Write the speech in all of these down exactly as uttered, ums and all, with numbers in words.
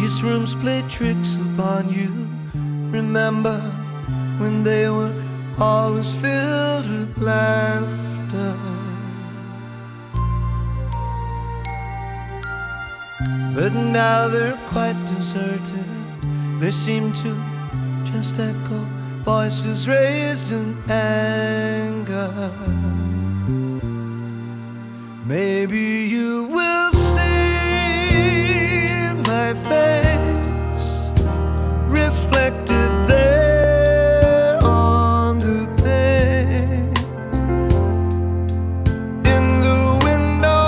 These rooms play tricks upon you. Remember when they were always filled with laughter? But now they're quite deserted. They seem to just echo voices raised in anger. Maybe you will see my face reflected there on the pane, in the window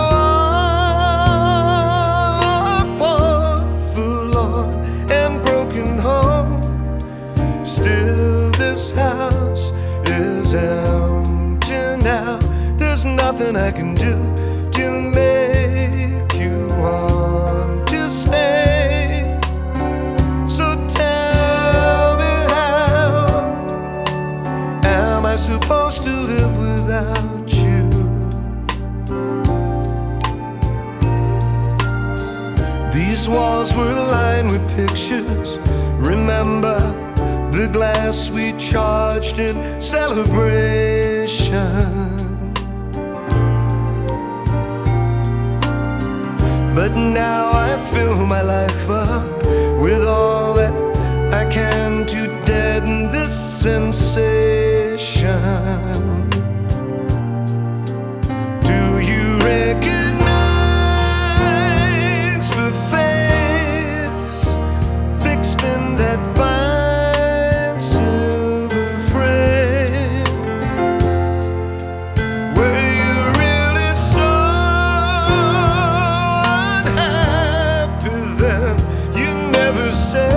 of a poor forlorn and broken home. Still this house is empty now. There's nothing I can do to make you want to stay. So tell me, how am I supposed to live without you? These walls were lined with pictures. Remember the glass we charged in celebration? But now I fill my life up with all that I can to deaden this sensation. Do you recognize the face fixed in that fine silver frame? Were you really so unhappy then? You never said